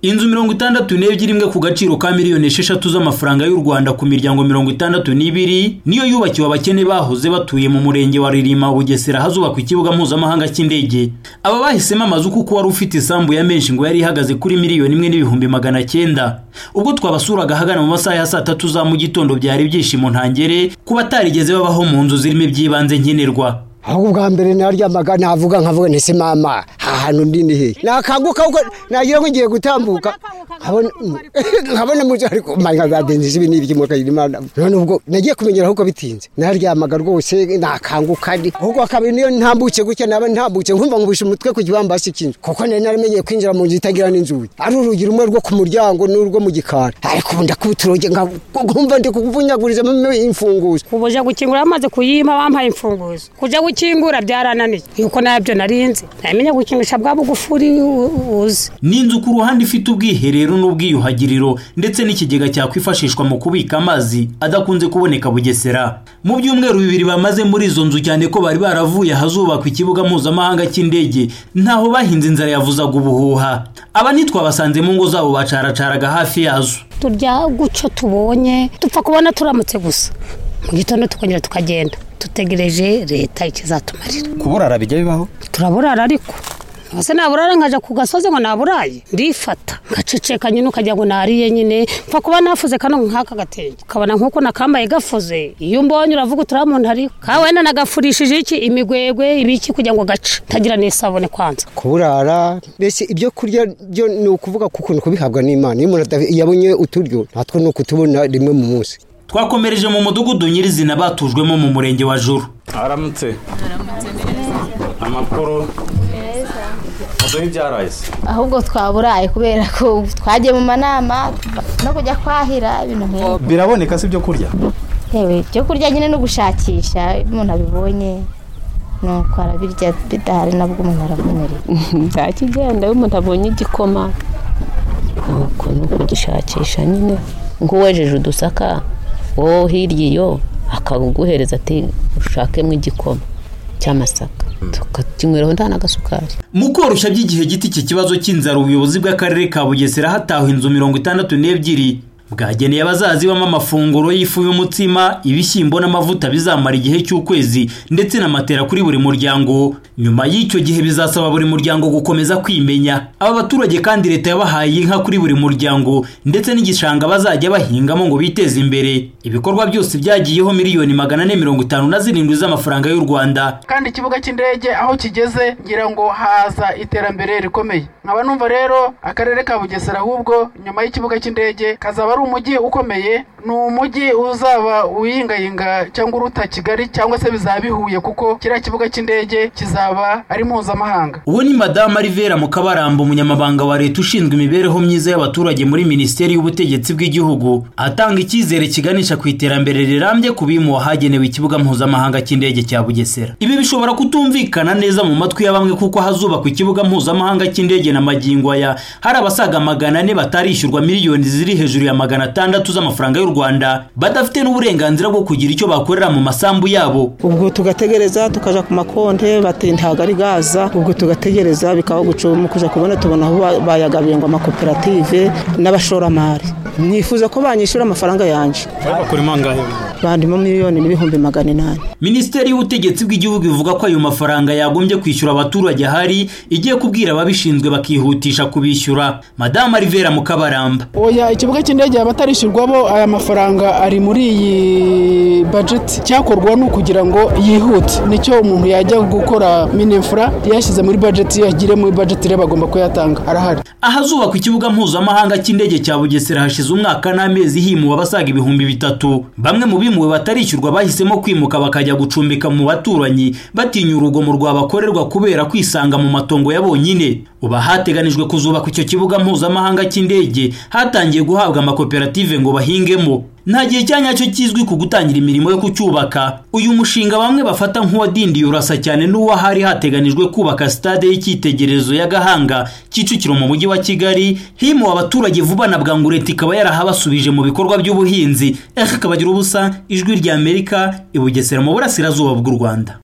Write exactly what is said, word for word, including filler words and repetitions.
Inzu mirongo itandatu n'ebyiri imwe ku gaciro ka miliyoni esheshatu z'amafaranga y'u Rwanda ku miryango mirongo itandatu n'ibiri niyo yubakiwe abakene bahoze batuye mu murenge wa Ririma Bugesera hazubakwa ikibuga mpuzamahanga cy'indege. Aba bahisemo amazu kuko wari ufite isambu ya menshi ngo yari ihagaze kuri miliyoni imwe n'ibihumbi magana cyenda. Ubwo twabasuraga hagana mu masaha ya saa tatu za mu gitondo byari ibyishimo ntangere ku batarigeze babaho mu nzu zirimo ibyibanze nkenerwa. Aho bwa mbere naryamaga navuga nkavuga nti se mama ahantu ndini he nakanguka uko nagira ngo ngiye gutambuka nkabona nkabona mu ariko manga gadenze ibi n'ibiki mu kayimana none ubwo nagiye kumenyera uko bitinze naryamaga rwose nakanguka ndi ahubwo akabi niyo ntambuke gucya naba ntambuke nkumva ngubisha umutwe ku kibambasi kinzu kuko nari narimenyeye kwinjira mu nzu itagira n'inzugi ari urugira umwe rwo ku muryango n'urwo mu gikari ariko ndakuturoge ngumva ndi kuvunyaguriza mu imfunguzo kuboja gukingura amaze kuyima bampaye imfunguzo kuja kingura byarananiye yuko nabyo narinze namenye gukingisha bwa bugufuri uzi n'inzu ku ruhande ifite ubwiherero n'ubwiyuhagiriro ndetse n'ikigega cyakwifashishwa mu kubika amazi adakunze kuboneka Bugesera. Mu byumweru bibiri bamaze muri izo nzu cyane ko bari baravuye hazubakwa ikibuga mpuzamahanga cy'indege ntaho bahinze inzara yavuzaga ubuhuha. Aba nitwabasanze mu ngo zabo bacaracaraga hafi yazo. Turya guco tubonye dupfa kubona turamutse gusa mu gitondo tukongera tukagenda tutegereje leta ikizatumarira. Kuburara bijya bibaho? Turaburara ariko ase naburara nkaja ku gasozi ngo naburaye ndifata ngaceceka nyine ukajya ngo nariye nyine pfa kuba nafuze kano nkaka gatenge ukabona nkuko nakambaye gafuze iyo mbonye uravuga turamuntu ari kawe na nagafurishije iki imigwegwe ibiki kujya ngo gace tagira n'isabone kwanza. Kuburara bese ibyo kurya byo ni ukuvuga kuko kubihabwa n'Imana iyo umuntu yabonye uturyo natwe no kutubona rimwe mu munsi. Twakomereje mu mudugudu nyirizina batujwemo mu murenge wa Juru. Aramutse. Aramutse neza. Amakuru. Neza. Odoyi byarayise. Ahubwo twaburaye kubera ko twagiye mu manama no kujya kwahira ibintu nk'ibyo. Biraboneka si byo kurya. Yewe byo kurya nyine no gushakisha umuntu abibonye no kwarabirya bidahari nabwo umuntu aravumerera. Nzakigenda umuntu abonye igikoma. Nuko no kugishakisha nyine ngo wejeje udusaka wo hirya iyo akaguhereza ati ushakemo igikoma cy'amasaka tukakinyweraho ndana gasukari. Mu koroshya by'igihe giti iki kibazo cy'inzara ubuyobozi bw'akarere ka Bugesera hataho inzu mirongo itandatu n'ebyiri bwageneye abazazi bama amafunguro y'ifu y'umutsima ibishyimbo n'amavuta bizamara igihe cy'ukwezi ndetse na matera kuri buri muryango. Nyuma y'icyo gihe bizasaba buri muryango gukomeza kwimenya. Aba baturage kandi leta yabahaye inka kuri buri muryango ndetse n'igishanga bazajya bahingamo ngo biteze imbere. Ibikorwa byose byagiyeho miliyoni magana ane mirongo itanu na zirindwi z'amafaranga y'u Rwanda. Kandi ikibuga cy'indege aho kigeze ngira ngo haza iterambere rikomeye. Nkaba numva rero akarere ka Bugesera ahubwo nyuma y'ikibuga cy'indege kazaba ari umujyi ukomeye, ni umujyi uzaba uyingayinga cyangwa uruta Kigali cyangwa se bizabihuye kuko kira kibuga cy'indege kizaba ari mpuzamahanga. Uwo ni Madame Rivera Mukabarambo umunyamabanga wa leta ushinzwe imibereho myiza y'abaturage muri Minisiteri y'Ubutegetsi bw'Igihugu atanga icyizere kiganisha ku iterambere rirambye kubimu wahagenewe ikibuga mpuzamahanga cy'indege cya Bugesera. Ibi bishobora kutumvikana neza mu matwi ya bamwe kuko hazubakwa ikibuga mpuzamahanga cy'indege na magingo aya hari abasaga magana ane batarishyurwa miliyoni ziri hejuru ya magana atandatu z'amafaranga y'u Rwanda badafite n'uburenganzira bwo kugira icyo bakorera mu masambu yabo. Ubwo tugategereza tukaja ku makonte batindaga ari gaza ubwo tugategereza bikaho gucuma kuja kubona tubona aho bayagabiye ngo amakoperative n'abashoramari. Nifuza ko banyishura amafaranga yanje. Bakora imangahe? Bandimo miliyoni n'ibihumbi magana inani. Minisiteri y'Ubutegetsi bw'Igihugu ivuga ko ayo mafaranga yagombye kwishyura abaturage hari igiye kubwira ababishinzwe bakihutisha kubishyura. Madame Rivera Mukabaramba. Oya ikibuga cy'indege abatarishyurwabo aya mafaranga ari muri iyi budget cyakorwa no kugira ngo yihute. Nicyo umuntu yajya gukora Minefra yashyize muri budget yagire muri budget reba bagomba kuyatanga arahari. Ahazubakwa ikibuga mpuzamahanga cy'indege cya Bugesera hashize umwaka n'amezi himuwe abasaga ibihumbi bitatu. Bamwe mu bimuwe batarishyurwa bahisemo kwimuka bakajya gucumbika mu baturanyi batinya urugomo rwabakorerwa kubera kwisanga mu matongo yabonyine. Uba hateganijwe kuzubakwa icyo kibuga mpuzamahanga cy'indege hatangiye guhabwa amakoperative ngo bahingemo. Nta gihe cyanyacyo kizwi ku gutangira imirimo yo kucyubaka. Uyu mushinga bamwe bafata nk'uwadindiye urasa cyane n'uwa hari hateganijwe kubaka stade y'icyitegererezo ya Gahanga Kicukiro mu mujyi wa Kigali. Himo abaturage vuba na bwangu leta ikaba yarahabasubije mu bikorwa by'ubuhinzi. Eka kabagira ubusa ijwi rya Amerika i Bugesera mu burasirazuba bw'u Rwanda.